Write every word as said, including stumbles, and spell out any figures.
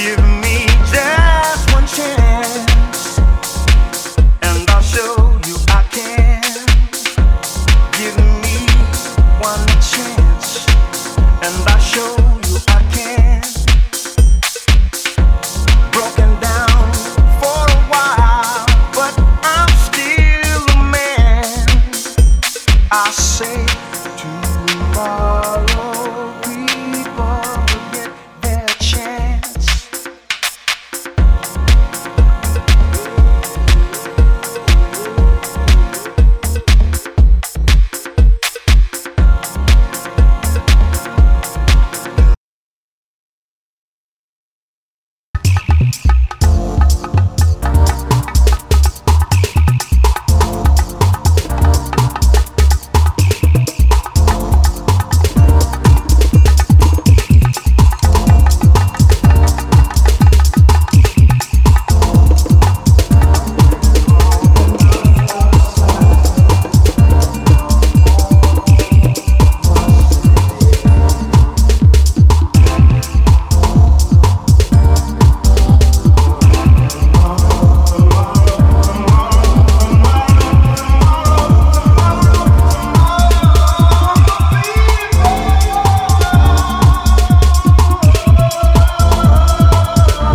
Give me just one chance, and I'll show you I can. Give me one chance, and I'll show you I can.